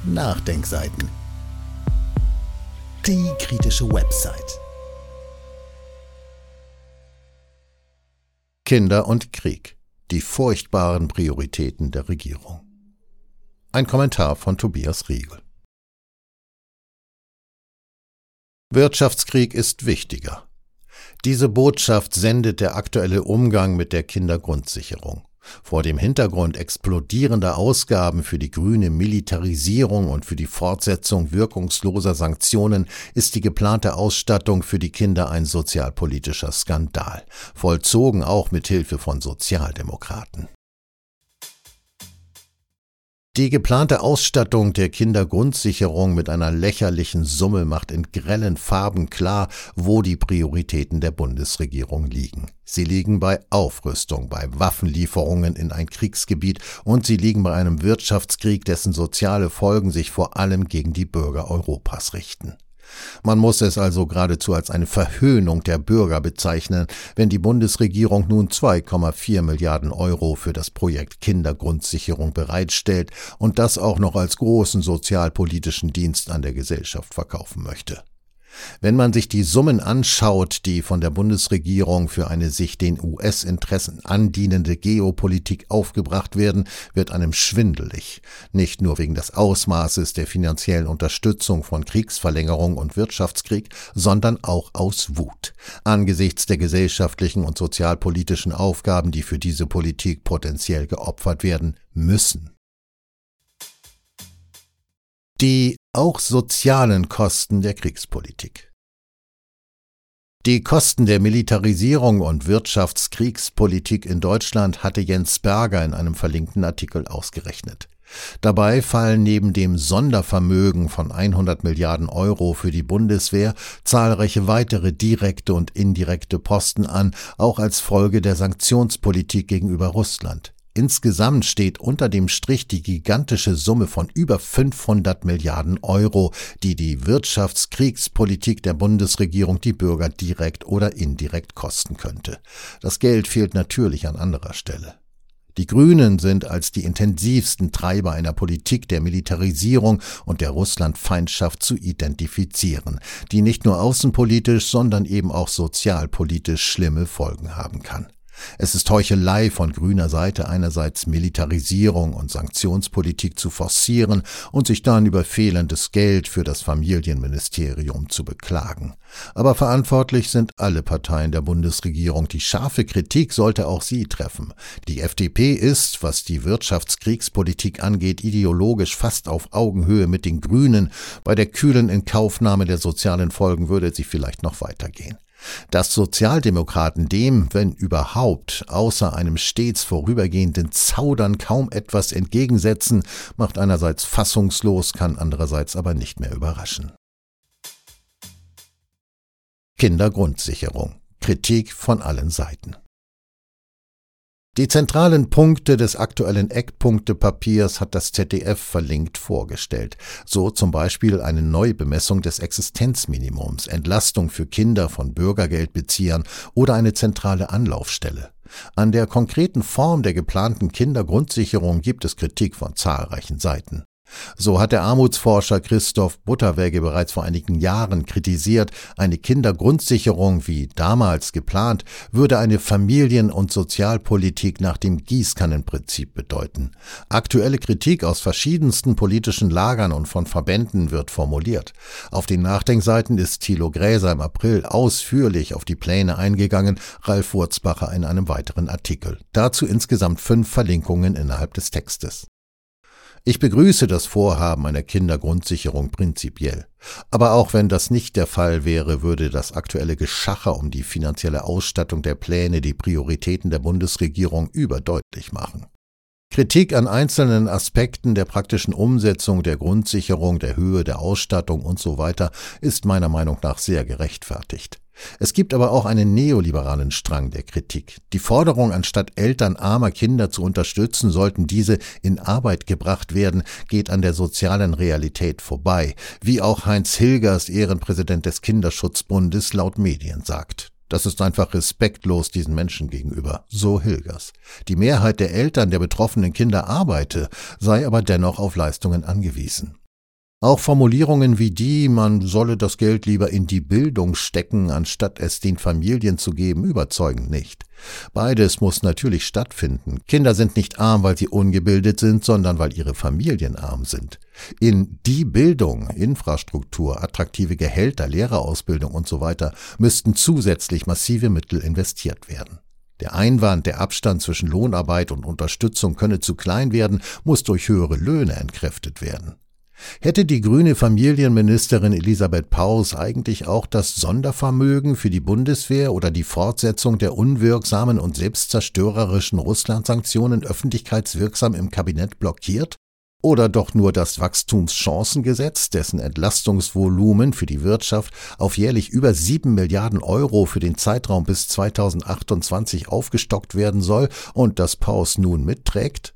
Nachdenkseiten. Die kritische Website. Kinder und Krieg. Die furchtbaren Prioritäten der Regierung. Ein Kommentar von Tobias Riegel. Wirtschaftskrieg ist wichtiger. Diese Botschaft sendet der aktuelle Umgang mit der Kindergrundsicherung. Vor dem Hintergrund explodierender Ausgaben für die grüne Militarisierung und für die Fortsetzung wirkungsloser Sanktionen ist die geplante Ausstattung für die Kinder ein sozialpolitischer Skandal, vollzogen auch mit Hilfe von Sozialdemokraten. Die geplante Ausstattung der Kindergrundsicherung mit einer lächerlichen Summe macht in grellen Farben klar, wo die Prioritäten der Bundesregierung liegen. Sie liegen bei Aufrüstung, bei Waffenlieferungen in ein Kriegsgebiet und sie liegen bei einem Wirtschaftskrieg, dessen soziale Folgen sich vor allem gegen die Bürger Europas richten. Man muss es also geradezu als eine Verhöhnung der Bürger bezeichnen, wenn die Bundesregierung nun 2,4 Milliarden Euro für das Projekt Kindergrundsicherung bereitstellt und das auch noch als großen sozialpolitischen Dienst an der Gesellschaft verkaufen möchte. Wenn man sich die Summen anschaut, die von der Bundesregierung für eine sich den US-Interessen andienende Geopolitik aufgebracht werden, wird einem schwindelig. Nicht nur wegen des Ausmaßes der finanziellen Unterstützung von Kriegsverlängerung und Wirtschaftskrieg, sondern auch aus Wut. Angesichts der gesellschaftlichen und sozialpolitischen Aufgaben, die für diese Politik potenziell geopfert werden müssen. Die auch sozialen Kosten der Kriegspolitik. Die Kosten der Militarisierung und Wirtschaftskriegspolitik in Deutschland hatte Jens Berger in einem verlinkten Artikel ausgerechnet. Dabei fallen neben dem Sondervermögen von 100 Milliarden Euro für die Bundeswehr zahlreiche weitere direkte und indirekte Posten an, auch als Folge der Sanktionspolitik gegenüber Russland. Insgesamt steht unter dem Strich die gigantische Summe von über 500 Milliarden Euro, die die Wirtschaftskriegspolitik der Bundesregierung die Bürger direkt oder indirekt kosten könnte. Das Geld fehlt natürlich an anderer Stelle. Die Grünen sind als die intensivsten Treiber einer Politik der Militarisierung und der Russlandfeindschaft zu identifizieren, die nicht nur außenpolitisch, sondern eben auch sozialpolitisch schlimme Folgen haben kann. Es ist Heuchelei von grüner Seite einerseits Militarisierung und Sanktionspolitik zu forcieren und sich dann über fehlendes Geld für das Familienministerium zu beklagen. Aber verantwortlich sind alle Parteien der Bundesregierung. Die scharfe Kritik sollte auch sie treffen. Die FDP ist, was die Wirtschaftskriegspolitik angeht, ideologisch fast auf Augenhöhe mit den Grünen. Bei der kühlen Inkaufnahme der sozialen Folgen würde sie vielleicht noch weitergehen. Dass Sozialdemokraten dem, wenn überhaupt, außer einem stets vorübergehenden Zaudern kaum etwas entgegensetzen, macht einerseits fassungslos, kann andererseits aber nicht mehr überraschen. Kindergrundsicherung. Kritik von allen Seiten. Die zentralen Punkte des aktuellen Eckpunktepapiers hat das ZDF verlinkt vorgestellt. So zum Beispiel eine Neubemessung des Existenzminimums, Entlastung für Kinder von Bürgergeldbeziehern oder eine zentrale Anlaufstelle. An der konkreten Form der geplanten Kindergrundsicherung gibt es Kritik von zahlreichen Seiten. So hat der Armutsforscher Christoph Butterwegge bereits vor einigen Jahren kritisiert, eine Kindergrundsicherung wie damals geplant würde eine Familien- und Sozialpolitik nach dem Gießkannenprinzip bedeuten. Aktuelle Kritik aus verschiedensten politischen Lagern und von Verbänden wird formuliert. Auf den Nachdenkseiten ist Thilo Gräser im April ausführlich auf die Pläne eingegangen, Ralf Wurzbacher in einem weiteren Artikel. Dazu insgesamt 5 Verlinkungen innerhalb des Textes. Ich begrüße das Vorhaben einer Kindergrundsicherung prinzipiell. Aber auch wenn das nicht der Fall wäre, würde das aktuelle Geschacher um die finanzielle Ausstattung der Pläne die Prioritäten der Bundesregierung überdeutlich machen. Kritik an einzelnen Aspekten der praktischen Umsetzung der Grundsicherung, der Höhe der Ausstattung usw. ist meiner Meinung nach sehr gerechtfertigt. Es gibt aber auch einen neoliberalen Strang der Kritik. Die Forderung, anstatt Eltern armer Kinder zu unterstützen, sollten diese in Arbeit gebracht werden, geht an der sozialen Realität vorbei, wie auch Heinz Hilgers, Ehrenpräsident des Kinderschutzbundes, laut Medien sagt. Das ist einfach respektlos diesen Menschen gegenüber, so Hilgers. Die Mehrheit der Eltern der betroffenen Kinder arbeite, sei aber dennoch auf Leistungen angewiesen. Auch Formulierungen wie die, man solle das Geld lieber in die Bildung stecken, anstatt es den Familien zu geben, überzeugen nicht. Beides muss natürlich stattfinden. Kinder sind nicht arm, weil sie ungebildet sind, sondern weil ihre Familien arm sind. In die Bildung, Infrastruktur, attraktive Gehälter, Lehrerausbildung usw. müssten zusätzlich massive Mittel investiert werden. Der Einwand, der Abstand zwischen Lohnarbeit und Unterstützung könne zu klein werden, muss durch höhere Löhne entkräftet werden. Hätte die grüne Familienministerin Elisabeth Paus eigentlich auch das Sondervermögen für die Bundeswehr oder die Fortsetzung der unwirksamen und selbstzerstörerischen Russland-Sanktionen öffentlichkeitswirksam im Kabinett blockiert? Oder doch nur das Wachstumschancengesetz, dessen Entlastungsvolumen für die Wirtschaft auf jährlich über 7 Milliarden Euro für den Zeitraum bis 2028 aufgestockt werden soll und das Paus nun mitträgt?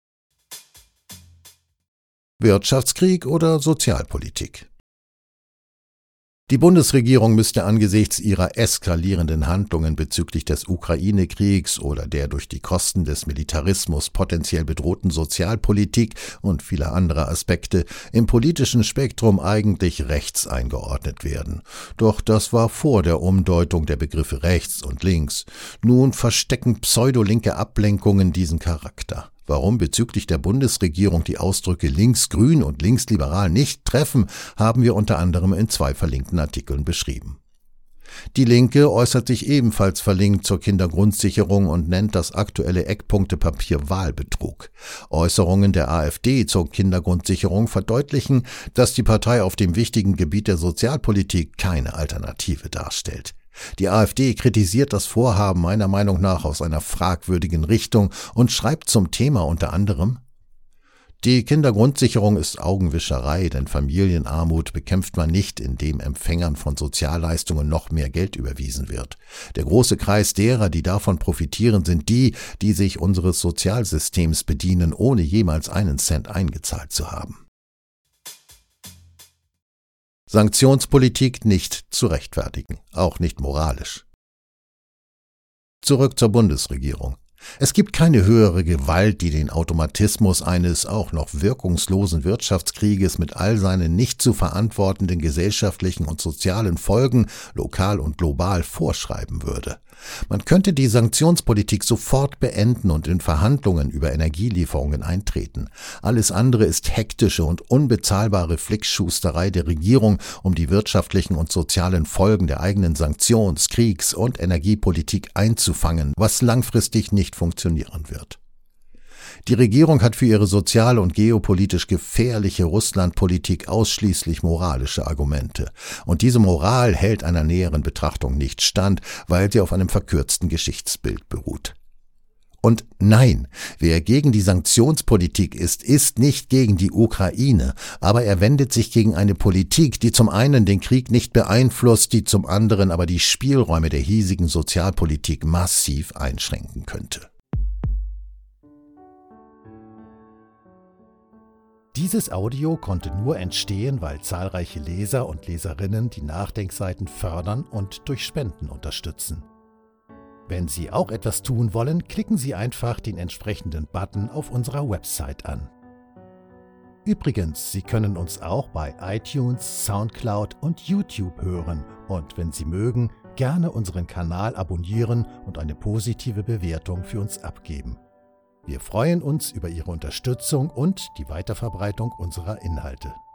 Wirtschaftskrieg oder Sozialpolitik? Die Bundesregierung müsste angesichts ihrer eskalierenden Handlungen bezüglich des Ukraine-Kriegs oder der durch die Kosten des Militarismus potenziell bedrohten Sozialpolitik und vieler anderer Aspekte im politischen Spektrum eigentlich rechts eingeordnet werden. Doch das war vor der Umdeutung der Begriffe rechts und links. Nun verstecken pseudolinke Ablenkungen diesen Charakter. Warum bezüglich der Bundesregierung die Ausdrücke linksgrün und linksliberal nicht treffen, haben wir unter anderem in 2 verlinkten Artikeln beschrieben. Die Linke äußert sich ebenfalls verlinkt zur Kindergrundsicherung und nennt das aktuelle Eckpunktepapier Wahlbetrug. Äußerungen der AfD zur Kindergrundsicherung verdeutlichen, dass die Partei auf dem wichtigen Gebiet der Sozialpolitik keine Alternative darstellt. Die AfD kritisiert das Vorhaben meiner Meinung nach aus einer fragwürdigen Richtung und schreibt zum Thema unter anderem: Die Kindergrundsicherung ist Augenwischerei, denn Familienarmut bekämpft man nicht, indem Empfängern von Sozialleistungen noch mehr Geld überwiesen wird. Der große Kreis derer, die davon profitieren, sind die, die sich unseres Sozialsystems bedienen, ohne jemals einen Cent eingezahlt zu haben. Sanktionspolitik nicht zu rechtfertigen, auch nicht moralisch. Zurück zur Bundesregierung. Es gibt keine höhere Gewalt, die den Automatismus eines auch noch wirkungslosen Wirtschaftskrieges mit all seinen nicht zu verantwortenden gesellschaftlichen und sozialen Folgen lokal und global vorschreiben würde. Man könnte die Sanktionspolitik sofort beenden und in Verhandlungen über Energielieferungen eintreten. Alles andere ist hektische und unbezahlbare Flickschusterei der Regierung, um die wirtschaftlichen und sozialen Folgen der eigenen Sanktions-, Kriegs- und Energiepolitik einzufangen, was langfristig nicht funktionieren wird. Die Regierung hat für ihre sozial- und geopolitisch gefährliche Russlandpolitik ausschließlich moralische Argumente. Und diese Moral hält einer näheren Betrachtung nicht stand, weil sie auf einem verkürzten Geschichtsbild beruht. Und nein, wer gegen die Sanktionspolitik ist, ist nicht gegen die Ukraine, aber er wendet sich gegen eine Politik, die zum einen den Krieg nicht beeinflusst, die zum anderen aber die Spielräume der hiesigen Sozialpolitik massiv einschränken könnte. Dieses Audio konnte nur entstehen, weil zahlreiche Leser und Leserinnen die Nachdenkseiten fördern und durch Spenden unterstützen. Wenn Sie auch etwas tun wollen, klicken Sie einfach den entsprechenden Button auf unserer Website an. Übrigens, Sie können uns auch bei iTunes, Soundcloud und YouTube hören und wenn Sie mögen, gerne unseren Kanal abonnieren und eine positive Bewertung für uns abgeben. Wir freuen uns über Ihre Unterstützung und die Weiterverbreitung unserer Inhalte.